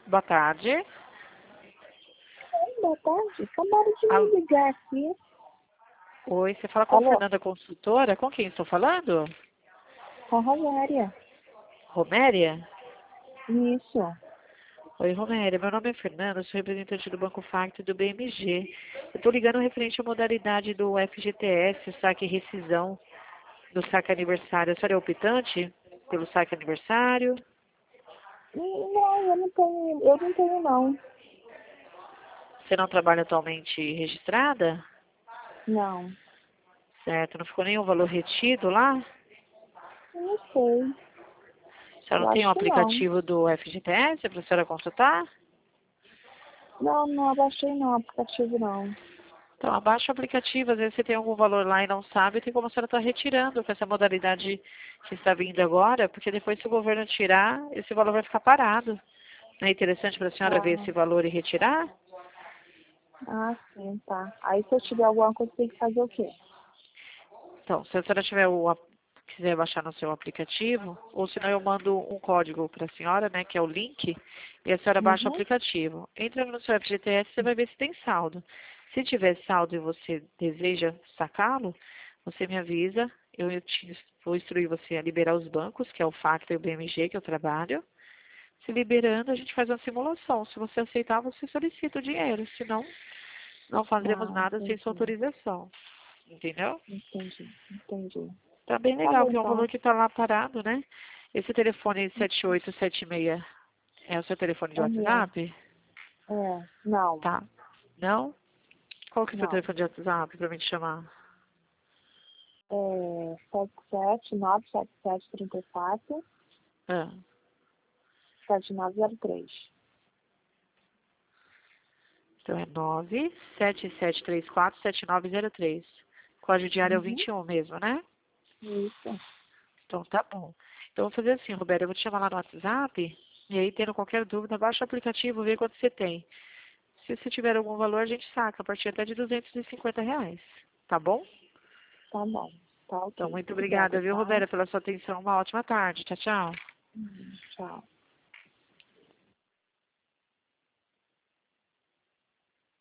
Boa tarde. Boa tarde. Acabaram de Alô? me ligar aqui. Oi, você fala com a Alô? Fernanda Consultora? Com quem estou falando? Com a Rosária. Roméria? Isso. Oi, Roméria. Meu nome é Fernanda, sou representante do Banco Facto e do BMG. Eu estou ligando referente à modalidade do FGTS, o saque e rescisão do saque aniversário. A senhora é optante pelo saque aniversário? Não, eu não tenho não. Você não trabalha atualmente registrada? Não. Certo. Não ficou nenhum valor retido lá? Eu não sei. A senhora Eu não tem um acho que não. aplicativo do FGTS para a senhora consultar? Não, não abaixei não, aplicativo não. Então, abaixa o aplicativo, às vezes você tem algum valor lá e não sabe, tem como a senhora estar retirando com essa modalidade que está vindo agora, porque depois se o governo tirar, esse valor vai ficar parado. Não é interessante para a senhora ver esse valor e retirar? Sim, tá. Aí se eu tiver alguma coisa, tem que fazer o quê? Então, se a senhora quiser baixar no seu aplicativo, ou senão eu mando um código para a senhora, né, que é o link, e a senhora baixa o Uhum. aplicatitive. Entra no seu FGTS, você vai ver se tem saldo. Se tiver saldo e você deseja sacá-lo, você me avisa, vou instruir você a liberar os bancos, que é o Factor e o BMG, que eu trabalho. Se liberando, a gente faz uma simulação. Se você aceitar, você solicita o dinheiro. Se não, não fazemos nada sem sua Entendi. autorização. Entendeu? Entendi. Tá bem Tá legal, bom, porque é um valor então. que tá lá parado, né? Esse telefone 7876 é o seu telefone de É meu. WhatsApp? Não. Tá. Não? Qual que é o seu Não. telefone de WhatsApp pra mim te chamar? 77 977 34 Ah, 7903. então é 977347903. Código diário é o Uhum. 21 mesmo, né? Isso. Então tá bom. Então eu vou fazer assim, Roberto, eu vou te chamar lá no WhatsApp, e aí tendo qualquer dúvida, baixa o aplicativo, vê quanto você tem. Se você tiver algum valor, a gente saca, a partir até de R$ 250. Tá bom? Tá bom. Tá Então, ok. muito Obrigada, obrigada, viu, tá? Roberta, pela sua atenção. Uma ótima tarde. Tchau, tchau. Tchau.